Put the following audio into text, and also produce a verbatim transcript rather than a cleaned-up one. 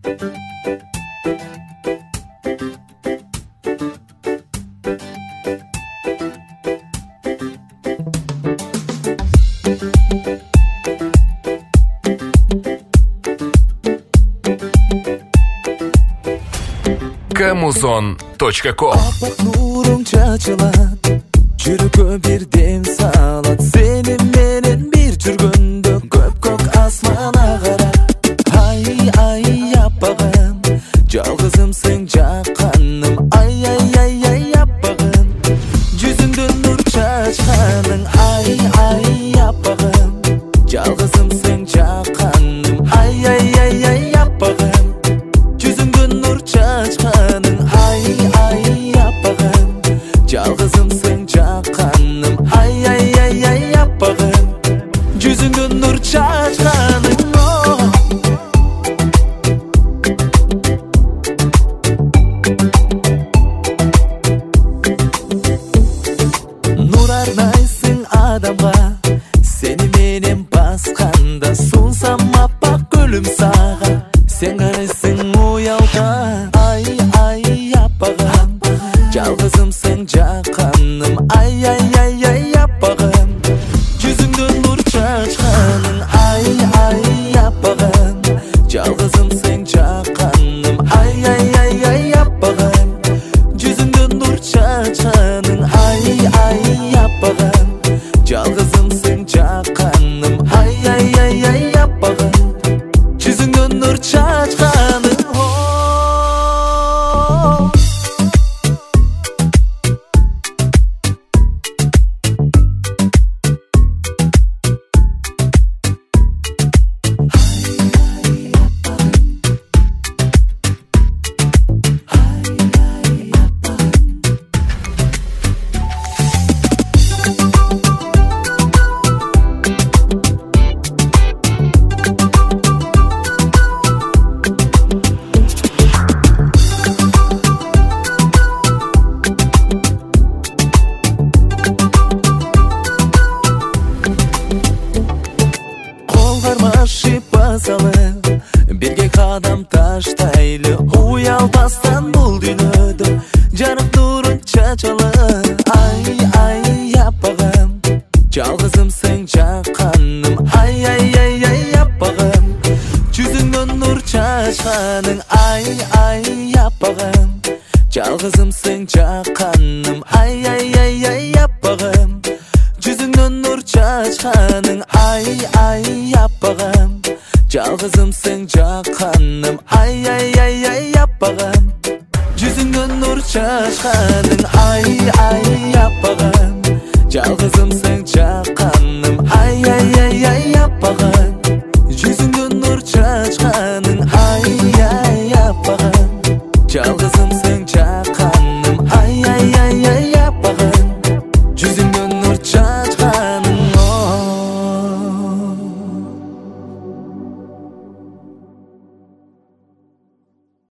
Камузон точка ком. Аппақ нұрың шашылат, жүрекке бір дем салат. Сені менен бір жүргенде көк-көк асмана қарап. Ай, ай, аппағым, жалғызымсың жақаным. Ай, ай, ай, ай, аппағым, жүзіңден нұр шашқаның. Ай, ай, аппағым, жалғызымсың жақаным. Ай, ай, ай, ай, аппағым, жүзіңден нұр шашқаның. Ай, ай, аппағым, жалғызымсың жақаным. Ай, ай, ай, ай, аппағым, жүзіңден нұр шашқаның. Нұр арнайсың адамға, сені менен басқанда. Сұлсам аппақ гүлім саған, сен қарайсың ұялға. Ай, ай, аппағым, жалғызымсың жақаным. Ай, ай, ай, ай, аппағым, жүзіңден нұр шашқаның. Ай, ай, аппағым, жалғызымсың жақаным. Ай, ай, ай, ай, аппағым, жүзіңден нұр шашқаның. Ай, ай, аппағым, жалғызымсың жақаным. Ай, ай, ай, ай, аппағым, жүзіңден нұр шашқаның. Қолғармашы басалы, бірге қадам таштайлы. Ұялбастан бұл дүниеде жарық нұрын шашалы. Ай, ай, аппағым, жалғызымсың жақаным. Ай, ай, ай, ай, аппағым, жүзіңнен нұр шашқаның. Ай, ай, аппағым, жалғызымсың жақаным. Ай, ай, ай, ай, аппағым, жүзіңнен нұр шашқаның. Ай, ай, аппағым, жалғызымсың жақаным. Ай, ай, ай, ай, аппағым, жүзіңнен нұр шашқаның. Ай, ай, аппағым, жалғызымсың